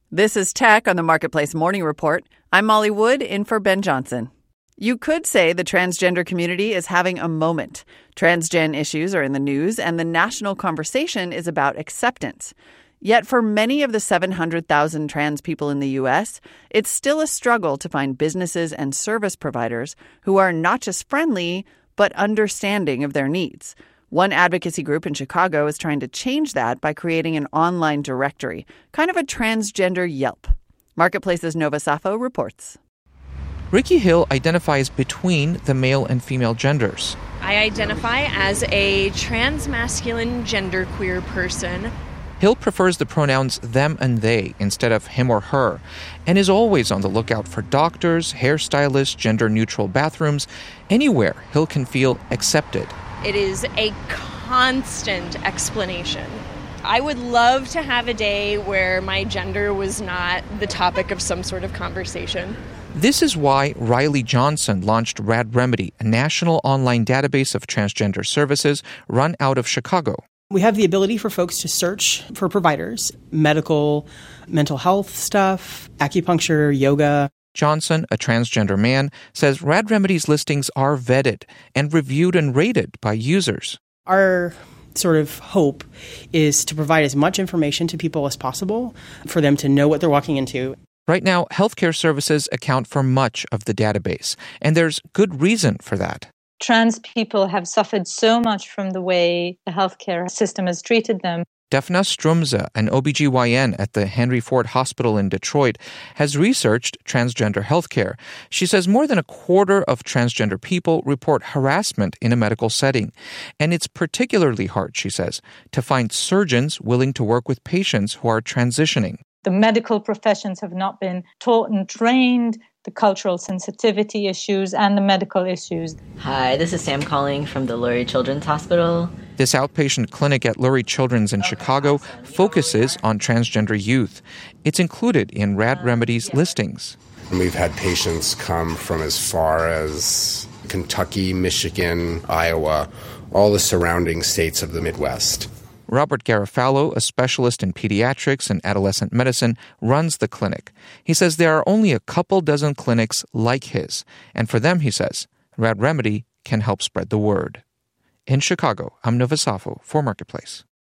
This is Tech on the Marketplace Morning Report. I'm Molly Wood, in for Ben Johnson. You could say the transgender community is having a moment. Transgen issues are in the news, and the national conversation is about acceptance. Yet for many of the 700,000 trans people in the U.S., it's still a struggle to find businesses and service providers who are not just friendly, but understanding of their needs. One advocacy group in Chicago is trying to change that by creating an online directory, kind of a transgender Yelp. Marketplace's Nova Safo reports. Ricky Hill identifies between the male and female genders. I identify as a transmasculine genderqueer person. Hill prefers the pronouns them and they instead of him or her, and is always on the lookout for doctors, hairstylists, gender-neutral bathrooms, anywhere Hill can feel accepted. It is a constant explanation. I would love to have a day where my gender was not the topic of some sort of conversation. This is why Riley Johnson launched Rad Remedy, a national online database of transgender services run out of Chicago. We have the ability for folks to search for providers, medical, mental health stuff, acupuncture, yoga. Johnson, a transgender man, says Rad Remedy's listings are vetted and reviewed and rated by users. Our sort of hope is to provide as much information to people as possible for them to know what they're walking into. Right now, healthcare services account for much of the database, and there's good reason for that. Trans people have suffered so much from the way the healthcare system has treated them. Daphna Strumza, an OBGYN at the Henry Ford Hospital in Detroit, has researched transgender healthcare. She says more than a quarter of transgender people report harassment in a medical setting. And it's particularly hard, she says, to find surgeons willing to work with patients who are transitioning. The medical professions have not been taught and trained, the cultural sensitivity issues and the medical issues. Hi, this is Sam calling from the Lurie Children's Hospital. This outpatient clinic at Lurie Children's in Chicago focuses on transgender youth. It's included in Rad Remedy's listings. We've had patients come from as far as Kentucky, Michigan, Iowa, all the surrounding states of the Midwest. Robert Garofalo, a specialist in pediatrics and adolescent medicine, runs the clinic. He says there are only a couple dozen clinics like his, and for them, he says, Rad Remedy can help spread the word. In Chicago, I'm Nova Safo for Marketplace.